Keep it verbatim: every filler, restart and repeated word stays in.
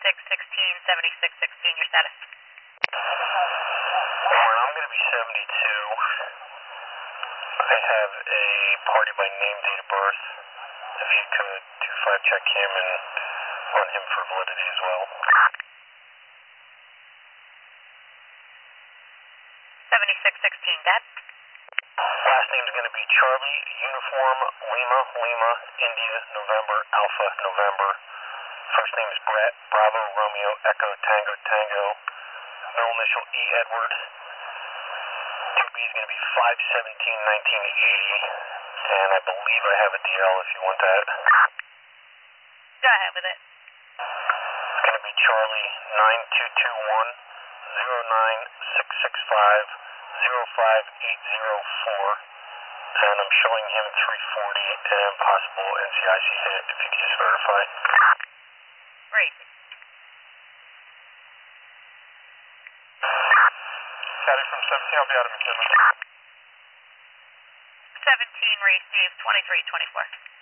seventy-six sixteen, seventy-six sixteen, your status. Warren, I'm going to be seventy-two. I have a party by name, date of birth. If you could two five check him and run him for validity as well. seventy-six sixteen, Dad. Last name is going to be Charlie, Uniform, Lima, Lima, India, November, Alpha, November. First name is Brett, Bravo, Romeo, Echo, Tango, Tango. Middle initial E, Edward. two B is going to be five seventeen nineteen eighty. And I believe I have a D L if you want that. Go ahead with it. It's going to be Charlie, nine two two one, zero nine six six five, zero five eight zero four. And I'm showing him three forty and possible N C I C hit if you could just verify. Great. Caddy from seventeen, I'll be out of McKinley. seventeen received, twenty-three twenty-four.